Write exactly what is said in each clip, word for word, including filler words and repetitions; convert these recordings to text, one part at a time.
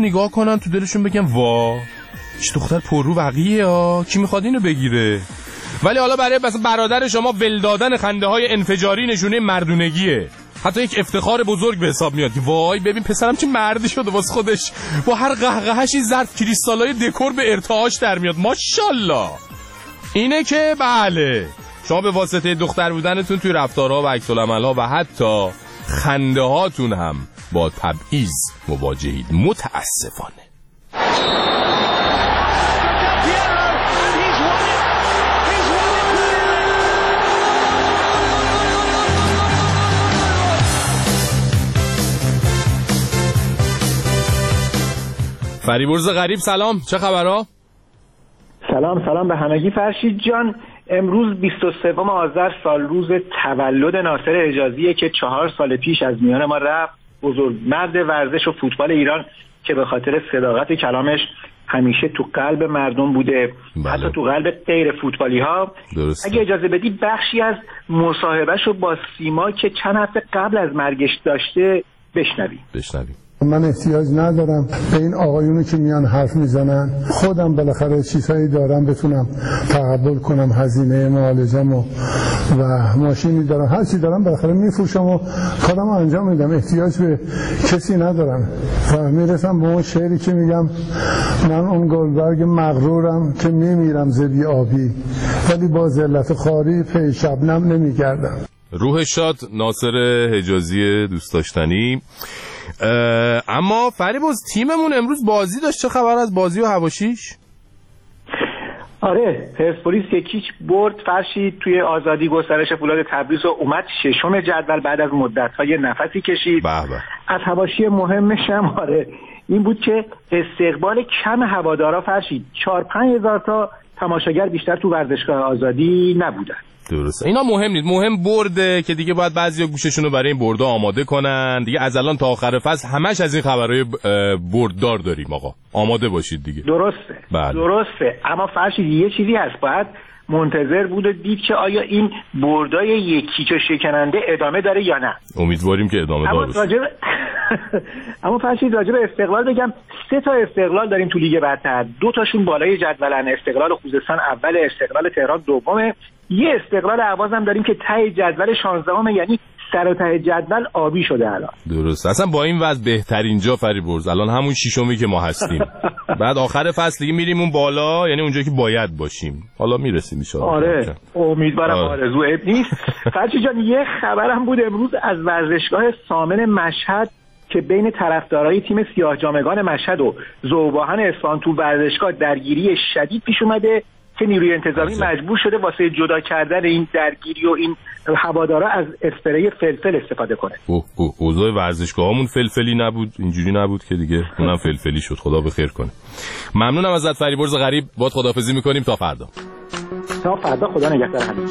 نگاه کنن تو دلشون بگن وا چه دختر پررو وقیه ها، کی میخواد اینو بگیره؟ ولی حالا برای مثلا برادر شما ول دادن خنده های انفجاری نشونه مردونگیه، حتی یک افتخار بزرگ به حساب میاد که وای ببین پسرم چه مردی شده واسه خودش، با هر قهقهشی ظرف کریستالای دکور به ارتعاش در میاد. ماشاءالله. اینه که بله شما به واسطه دختر بودنتون توی رفتارها و عکس العمل‌ها و حتی خنده هاتون هم با تبعیض مواجهید متاسفانه. فریبرز غریب سلام، چه خبرها؟ سلام سلام به همگی. فرشید جان، امروز بیست و سوم آذر سال روز تولد ناصر حجازیه که چهار سال پیش از میان ما رفت. بزرگ مرد ورزش و فوتبال ایران که به خاطر صداقت کلامش همیشه تو قلب مردم بوده، بله. حتی تو قلب غیر فوتبالی ها. درسته. اگه اجازه بدی بخشی از مصاحبهشو با سیما که چند هفته قبل از مرگش داشته بشنویم. بشنویم. من احتیاج ندارم به این آقایونی که میان حرف میزنن، خودم بالاخره چیزهایی دارم بتونم تقبل کنم، هزینه معالجه‌مو و ماشینی دارم، هر چی دارم بالاخره میفروشم و کارمو انجام میدم، احتیاج به کسی ندارم. و میرسم به اون شعری که میگم من اون گلبرگ مغرورم که میمیرم ز بی آبی ولی با ذلت خواری پی شبنم نمیگردم. روح شاد ناصر حجازی دوست داشتنی. اما فریبرز تیممون امروز بازی داشت، چه خبر از بازی و حواشیش؟ آره پرسپولیس یکیچ برد فرشید توی آزادی گسترش فولاد تبریز و اومد ششم جدول بعد از مدت‌های نفسی کشید. بابا. از حواشی مهمش هم آره این بود که استقبال کم هوادارا فرشید، چهار پنج هزار تا تماشاگر بیشتر تو ورزشگاه آزادی نبودن. درسته. اینا مهم نیست، مهم برده که دیگه باید بعضیا گوششون رو برای این برده آماده کنن دیگه. از الان تا آخر فصل همش از این خبرهای برددار داریم آقا، آماده باشید دیگه. درسته. بله. درسته. اما فرشید یه چیزی هست، باید منتظر بود و دید که آیا این بردای یکیچ و شکننده ادامه داره یا نه. امیدواریم که ادامه داره باشه. راجب... اما فرشید راجب استقلال بگم، سه تا استقلال داریم تو لیگ برتر، دو تاشون بالای جدولن، استقلال خوزستان اول، استقلال تهران دومه، یه استقلال اهواز هم داریم که ته جدول شانزدهمه، یعنی سر و ته جدول آبی شده الان. درست. اصلا با این وضع بهترین جا فریبرز الان همون ششمی که ما هستیم. بعد آخر فصل دیگه میریم اون بالا، یعنی اونجایی که باید باشیم. حالا میرسیم ان شاء الله. آره امیدوارم آرزو اب نیست. فرشید جان یه خبرم بود امروز از ورزشگاه سامن مشهد که بین طرفدارای تیم سیاه جامگان مشهد و ذوباهن اصفهان تو ورزشگاه درگیری شدید پیش اومده که نیروی انتظامی مجبور شده واسه جدا کردن این درگیری و این هوادارا از اسپری فلفل استفاده کنه. اوه اوه اوضاع ورزشگاهمون فلفلی نبود، اینجوری نبود که دیگه اونم فلفلی شد. خدا بخیر کنه. ممنونم ازت فریبرز غریب، باهات خداحافظی میکنیم تا فردا. تا فردا، خدا نگهدار همه.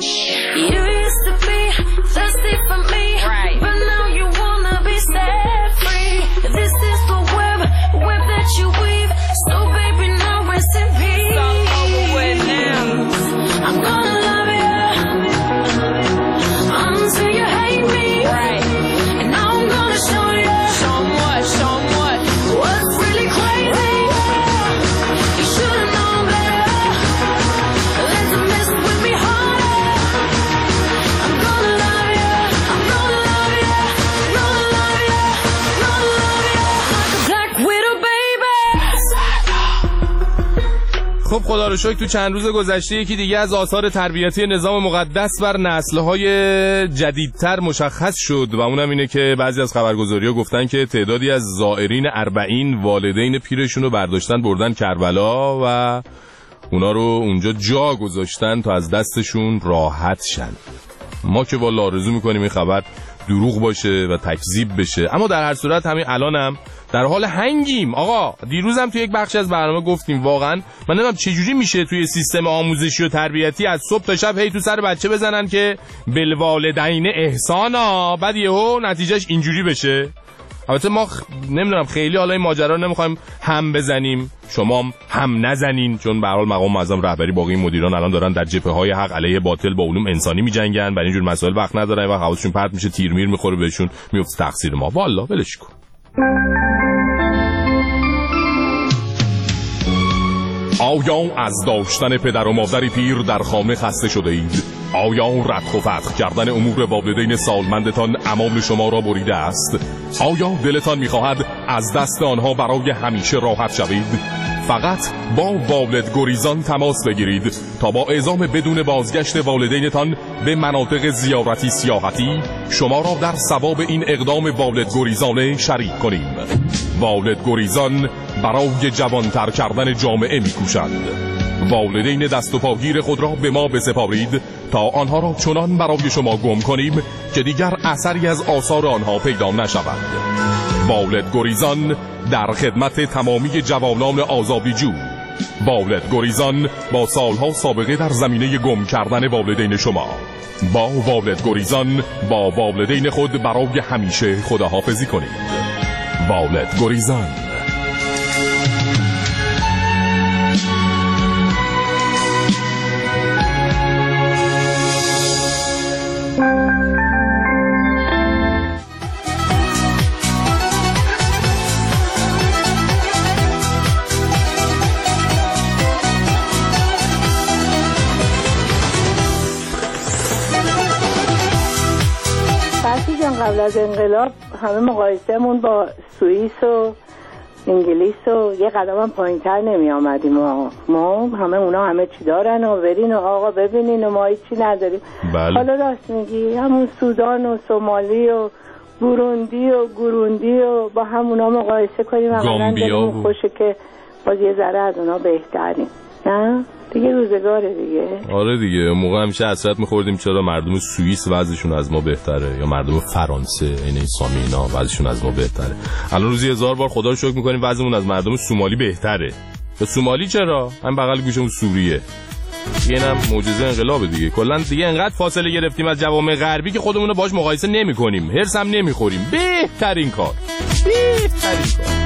خب خدا رو شکر تو چند روز گذشته یکی دیگه از آثار تربیتی نظام مقدس بر نسل‌های جدیدتر مشخص شد و اونم اینه که بعضی از خبرگزاری‌ها گفتن که تعدادی از زائرین اربعین والدین پیرشون رو برداشتن بردن کربلا و اونا رو اونجا جا گذاشتن تا از دستشون راحت شن. ما که والا آرزو میکنیم این خبر دروغ باشه و تکذیب بشه، اما در هر صورت همین الانم در حال هنگیم. آقا دیروزم توی یک بخش از برنامه گفتیم واقعا من نمیدونم چجوری میشه توی سیستم آموزشی و تربیتی از صبح تا شب هی تو سر بچه بزنن که بالوالدین احسانا، بعد یهو نتیجهش اینجوری بشه. البته ما خ... نمیدونم خیلی حالا این ماجرا رو نمیخوایم هم بزنیم، شما هم نزنین، چون به هر حال مقام معظم رهبری باقی مدیران الان دارن در جبهه‌های حق علیه باطل با علوم انسانی میجنگن، برای اینجور مسائل وقت ندارن و حواسشون پرت میشه، تیر میر میخوره بهشون، میفته تقصیر ما. والله ولش کن. آیا از داشتن پدر و مادری پیر در خانه خسته شده اید؟ آیا ردخ و فتخ کردن امور والدین سالمندتان امال شما را بریده است؟ آیا دلتان می‌خواهد از دست آنها برای همیشه راحت شوید؟ فقط با والد گریزان تماس بگیرید تا با اعزام بدون بازگشت والدینتان به مناطق زیارتی سیاحتی شما را در ثواب این اقدام والد گریزانه شریک کنیم. والد گریزان برای جوانتر کردن جامعه می‌کوشند. والدین دست و پاگیر خود را به ما بسپارید تا آنها را چنان برای شما گم کنیم که دیگر اثری از آثار آنها پیدا نشود. والد گریزان در خدمت تمامی جوانان آزادیجو. والد گریزان با سالها سابقه در زمینه گم کردن والدین شما. با والد گریزان با والدین خود برای همیشه خداحافظی کنید. والد گریزان. قبل از انقلاب همه مقایسهمون با سوئیس و انگلیس و یه قدم هم پایین تر نمی آمدیم ما. ما همه اونا همه چی دارن و برین و آقا ببینین و ما هیچی نداریم. بله. حالا راست میگی همون سودان و سومالی و بوروندی و گوروندی و با همونا مقایسه کنیم همون دلمون خوشه که باز یه ذره از اونا بهتریم. نه؟ دیگه روزگاره دیگه. آره دیگه موقع همیشه حسرت می‌خوردیم چرا مردم سوئیس وضعشون از ما بهتره یا مردم فرانسه این اسلامی اینا وضعشون از ما بهتره. الان روزی هزار بار خدا رو شکر می‌کنیم وضعمون از مردم سومالی بهتره. به سومالی چرا؟ همین بغل گوشمون سوریه. اینم معجزه انقلاب دیگه. کلا دیگه انقدر فاصله گرفتیم از جوامع غربی که خودمون رو باهاش مقایسه نمی‌کنیم. هرس هم نمی‌خوریم. بهترین کار. بهترین کار.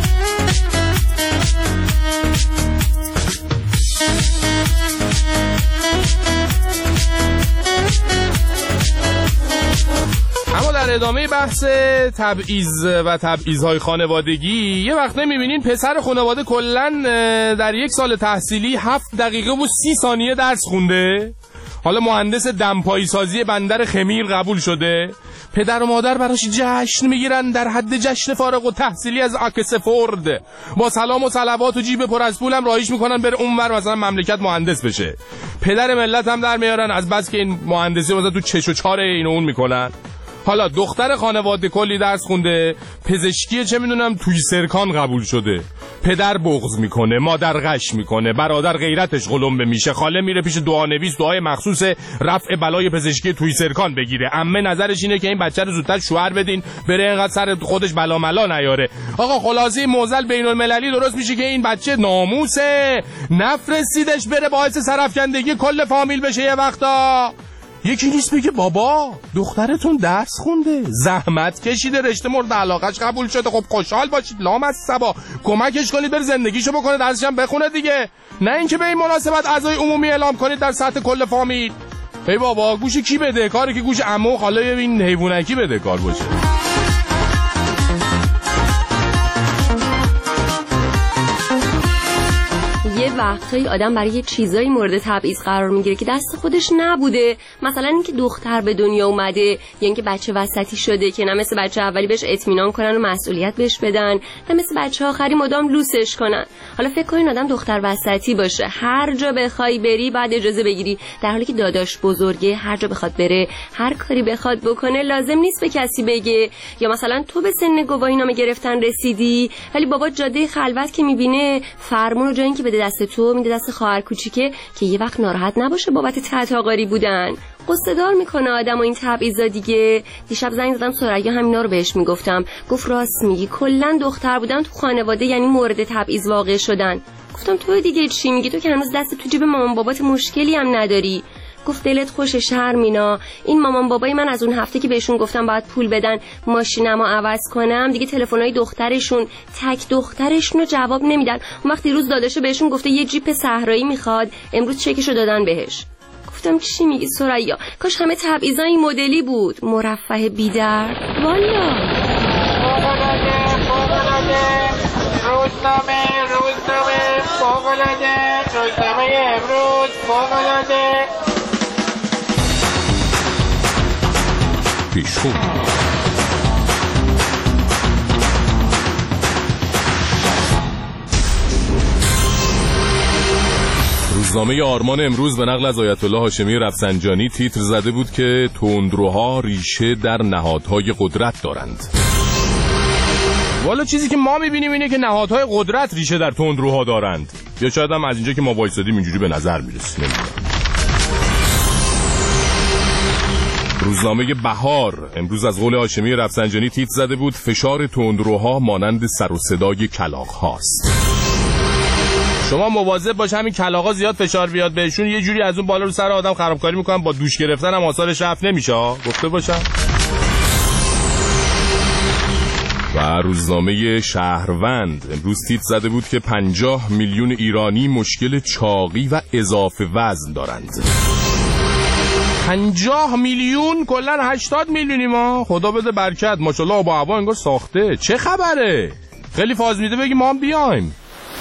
اما در ادامه بحث تبعیض و تبعیض‌های خانوادگی یه وقت می‌بینین پسر خانواده کلاً در یک سال تحصیلی هفت دقیقه و سی ثانیه درس خونده. حالا مهندس دمپایی سازی بندر خمیر قبول شده. پدر و مادر براش جشن میگیرن در حد جشن فارغ التحصیلی از آکسفورد. با سلام و صلوات و جیب پر از پولم راهیش میکنن بره اونور مثلا مملکت مهندس بشه. پدر ملت هم در میارن از بس که این مهندسی مثلا تو چش و چار این و اون میکنن. حالا دختر خانواده کلی درس خونده، پزشکی چه میدونم توی سرکان قبول شده. پدر بغض میکنه، مادر غش میکنه، برادر غیرتش قلمبه میشه، خاله میره پیش دعانویس دعای مخصوص رفع بلای پزشکی توی سرکان بگیره. عمه نظرش اینه که این بچه رو زودتر شوهر بدین بره اینقدر سر خودش بلا ملا نیاره. آقا خلاصه موزل بین المللی درست میشه که این بچه ناموسه، نفرستیدش بره باعث سرافکندگی کل فامیل بشه. یه وقتا یکی نیست بگه بابا دخترتون درس خونده، زحمت کشیده، رشته مورد علاقش قبول شده، خب خوشحال باشید، لام از صبا کمکش کنید بره زندگیشو بکنه، درسش هم بخونه دیگه. نه اینکه به این مناسبت اعضای عمومی اعلام کنید در سطح کل فامیل. ای بابا گوش کی بده کاری که گوش عمو و خاله این حیوانکی بده کار باشه. یه وقتایی آدم برای یه چیزایی مورد تبعیض قرار میگیره که دست خودش نبوده. مثلا اینکه دختر به دنیا اومده یا اینکه بچه وسطی شده که نه مثل بچه اولی بهش اطمینان کنن و مسئولیت بهش بدن، نه مثل بچه آخری مدام لوسش کنن. حالا فکر کنین آدم دختر وسطی باشه، هر جا بخوای بری بعد اجازه بگیری، در حالی که داداش بزرگه هر جا بخواد بره، هر کاری بخواد بکنه لازم نیست به کسی بگه. یا مثلا تو به سن گواهینامه گرفتن رسیدی ولی بابا جاده خلوت که میبینه فرمون رو جای اینکه بده دست تو میده دست خواهر کوچیکه که یه وقت ناراحت نباشه بابت تحت‌آقاری بودن. قصه دار میکنه آدم و این تبعیضا دیگه. دیشب زنگ زدم سریا همینا رو بهش میگفتم، گفت راست میگی، کلا دختر بودن تو خانواده یعنی مورد تبعیض واقع شدن. گفتم تو دیگه چی میگی؟ تو که هنوز دست تو جیب مامان بابات مشکلی هم نداری. گفت دلت خوشه شرمینا، این مامان بابای من از اون هفته که بهشون گفتم باید پول بدن ماشینمو عوض کنم دیگه تلفن‌های دخترشون تک دخترشونو جواب نمیدن. اون وقت دیروز داداشه بهشون گفته یه جیپ صحرایی میخواد، امروز چکشو دادن بهش. گفتم چی میگی سریا؟ کاش همه تبعیضا این مدلی بود، مرفه بی‌درد. والا فوق‌العاده فوق‌العاده روزنامه روزنامه فوق‌العاده روزنامه امروز فوق‌العاده پیشخون. روزنامه آرمان امروز به نقل از آیت الله هاشمی رفسنجانی تیتر زده بود که تندروها ریشه در نهادهای قدرت دارند. والا چیزی که ما میبینیم اینه که نهادهای قدرت ریشه در تندروها دارند، یا شاید هم از اینجا که ما وایسادیم اینجوری به نظر میرسه. روزنامه بهار امروز از قول هاشمی رفسنجانی تیتر زده بود فشار تندروها مانند سر و صدای کلاغ هاست. شما مواظب باش همین کلاغا زیاد فشار بیاد بهشون یه جوری از اون بالا رو سر آدم خرابکاری میکنن، با دوش گرفتن هم آثارش رفع نمیشه، گفته باشم. و روزنامه شهروند امروز تیتر زده بود که پنجاه میلیون ایرانی مشکل چاقی و اضافه وزن دارند. پنجاه میلیون؟ کلن هشتاد میلیونی ما. خدا بده برکت، ماشاءالله با هوا انگار ساخته. چه خبره؟ خیلی فاز میده بگی ما هم بیایم.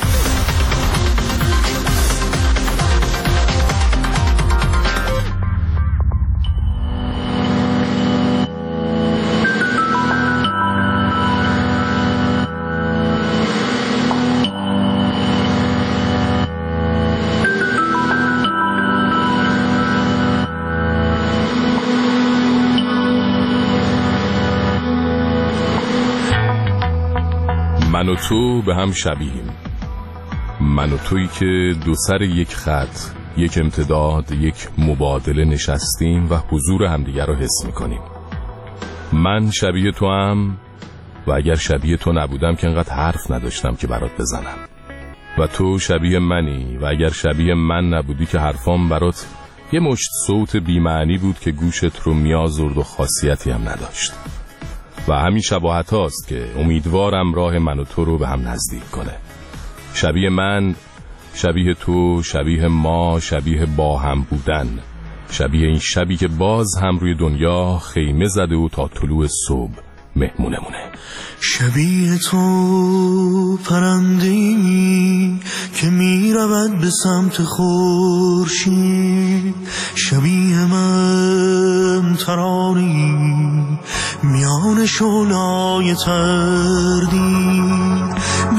من و تو به هم شبیهیم، من و تویی که دو سر یک خط، یک امتداد، یک مبادله نشستیم و حضور همدیگر رو حس میکنیم. من شبیه تو هم و اگر شبیه تو نبودم که انقدر حرف نداشتم که برات بزنم، و تو شبیه منی و اگر شبیه من نبودی که حرفام برات یه مشت صوت بی‌معنی بود که گوشت رو میازرد و خاصیتی هم نداشت. و همین شباهت هاست که امیدوارم راه من و تو رو به هم نزدیک کنه. شبیه من، شبیه تو، شبیه ما، شبیه با هم بودن، شبیه این شبی که باز هم روی دنیا خیمه زده و تا طلوع صبح مهمونمونه. شبیه تو پرنده‌ای که می رود به سمت خورشید، شبیه من ترانه‌ای میان شعله‌های تردید،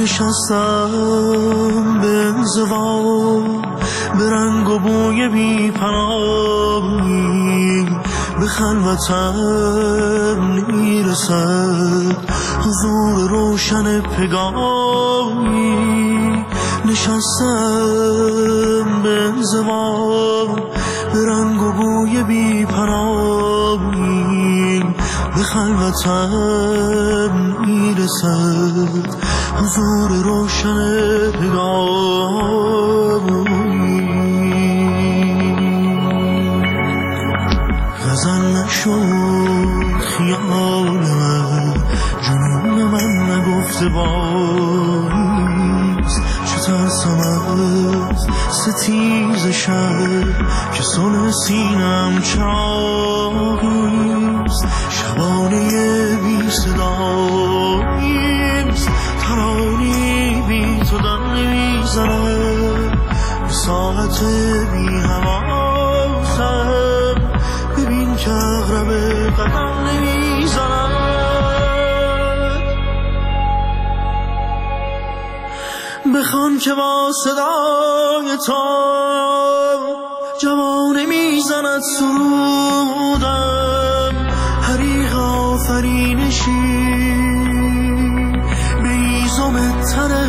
نشستم به انزوا به رنگ و بوی بی پناهی، به خلوتم میرسد حضور روشن پگاهی، نشستم به انزوا به رنگ و بوی بی پناهی، به خلوتم میرسد حضور روشن پگاهی. غزل نشد خیال من، جنون من نگفته باریست، چه ترسم از ستیز شب که سن سینم چراغیست، شبانه بی صداییست، ترانی بی تو دم نمیزنم، به ساعت بی حواسم ببین که اغرب قدم نمیزنم، بخوان که با صدای تو جوانه میزند سرودم، حریق آفرینشی به ایزم تر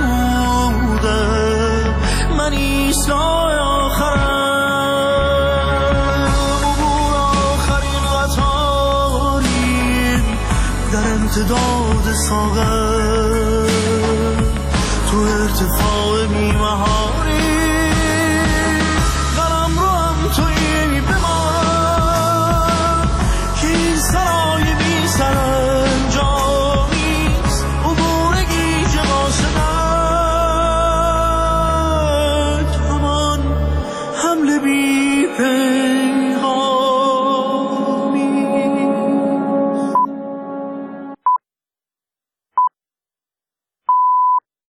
نبودم، من ایستای آخرم، عبور آخرین قطاری در امتداد ساغر، تو ارتفاع بی‌محال